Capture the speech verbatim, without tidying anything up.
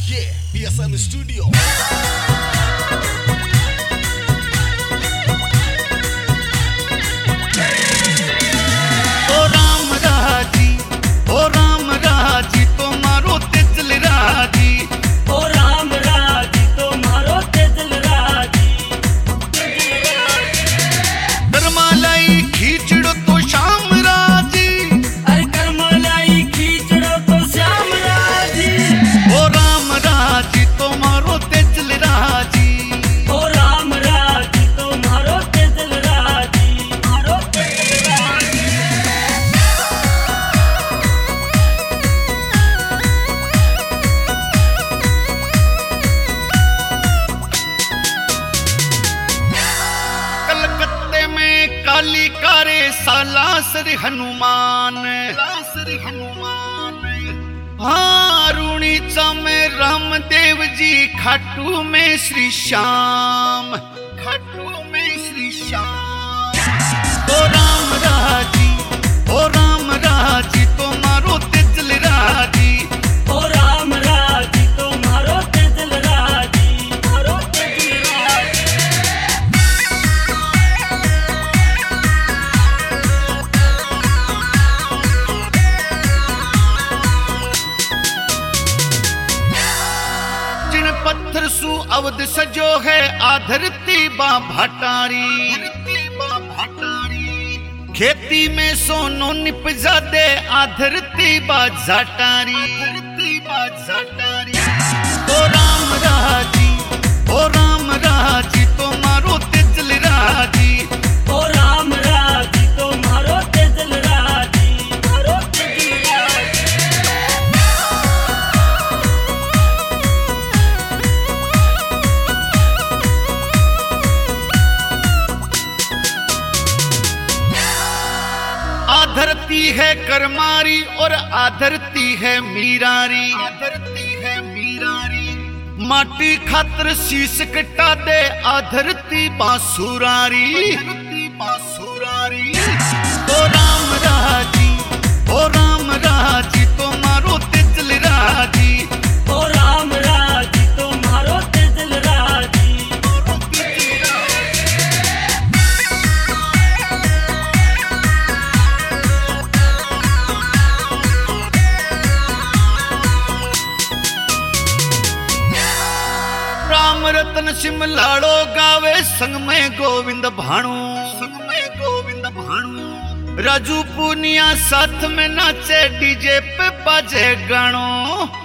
Yeah, B S M Studio. ओ राम राजी, ओ राम राजी, तो मारो तेजल राजी। ओ राम राजी, तो मारो तेजल राजी। करमालाई खींचड़ो तो श्याम राजी। अरे करमालाई खींचड़ो तो श्याम राजी। ओ राम राजी, तो मारो तेजल राजी। ओ राम राजी, तो मारो तेजल राजी। मारो तेजल राजी। कलकत्ते में काली कारे साला श्री हनुमान। श्री हनुमान हाँ रूणीचा में रामदेव जी, खाटू में श्री श्याम। खाटू में श्री श्याम। ओ राम राजी, ओ राम राजी, तो मारो तेजल राजी। ओ राम राजी, तो मारो तेजल राजी। मारो तेजल राजी। जिन पत्थर सु अवध सजो है, आधरती बा भाटारी। खेती में सोनो निप जादे, आधरती बा जाटारी। ओ राम राजी, ओ राम राजी, तो मारो तेजल राजी। ओ राम राजी, तो मारो तेजल राजी। मारो तेजल राजी। आधरती है करमारी और आधरती है मीरारी। आधरती है मीरारी माटी खातर शीश कटा दे, आधरती बांसुरारी। बांसुरारी ओ राम राजी, ओ राम राजी, तो मारो तेजल राजी। ओ राम राजी, तो मारो तेजल राजी। मारो तेजल राजी। राम रतन सिमलाड़ो गावे, संग में गोविंद भाणु। संग में गोविंद भाणु राजू पूनिया साथ में नाचे, डीजे पे बाजे गाणो।